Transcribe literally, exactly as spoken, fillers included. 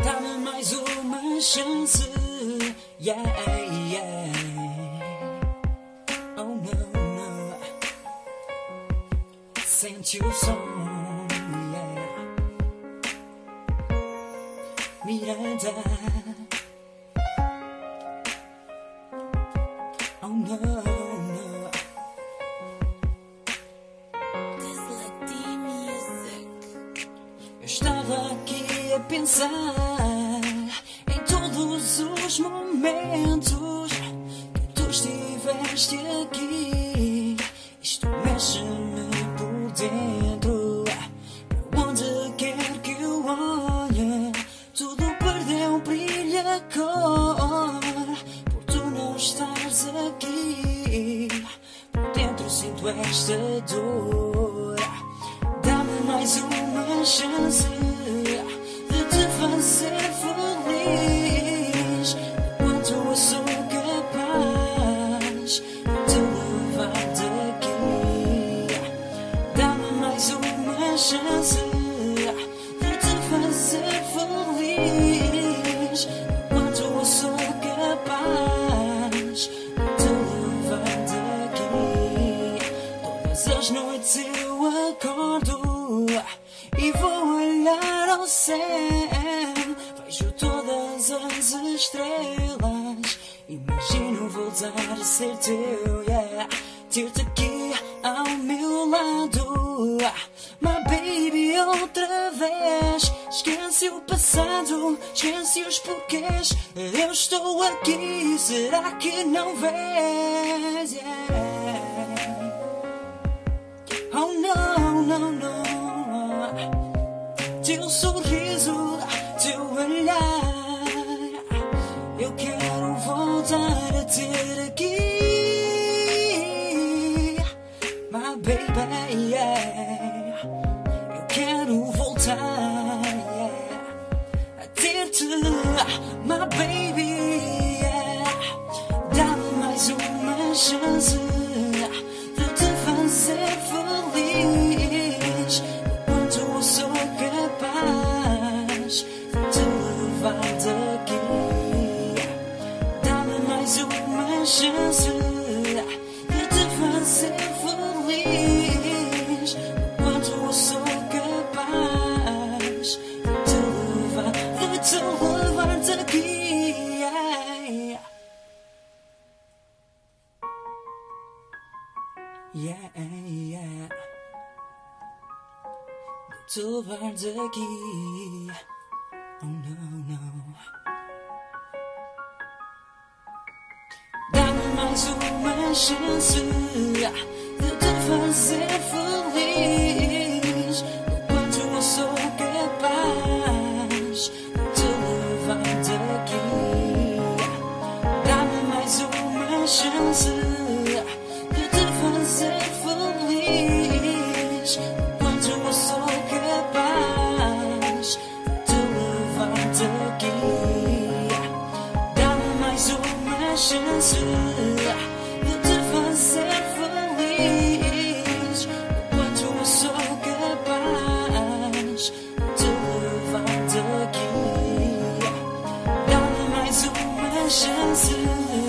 Dá-me mais uma chance. Yeah, yeah. Oh no, no. Sente o som. Yeah. Miranda. Oh no, no. Eu estava aqui a pensar em todos os momentos que tu estiveste aqui. Isto mexe-me por dentro. Para onde quer que eu olhe, tudo perdeu brilho, a cor. Por tu não estares aqui, por dentro sinto esta dor. Dá-me mais uma chance de te fazer feliz, enquanto eu sou capaz de te levar daqui. Dá-me mais uma chance de te fazer feliz, enquanto eu sou capaz de te levar daqui. Todas as noites eu acordo e vou olhar ao céu, vejo todas as estrelas, imagino voltar a ser teu, yeah. Ter-te aqui ao meu lado, my baby, outra vez. Esquece o passado, esquece os porquês. Eu estou aqui, será que não vês? Yeah. Oh no, no, no. Teu sorriso, teu olhar, eu quero voltar a ter aqui, my baby, yeah. Eu quero voltar, yeah, a ter-te, my baby, yeah. Dá-me mais uma chance de te fazer feliz, enquanto eu sou capaz de te levar daqui. Dá-me mais uma chance de te fazer feliz, enquanto eu sou capaz de te levar, de te levar daqui. Yeah, yeah, yeah. De te levar daqui. Oh no, no. Dá-me mais uma chance de te fazer feliz, enquanto eu sou capaz de te levar daqui. Dá-me mais uma chance de te fazer feliz, enquanto eu sou capaz de te levar daqui. Dá-me mais uma chance de te fazer feliz, enquanto eu sou capaz de te levar daqui. Dá-me mais uma chance.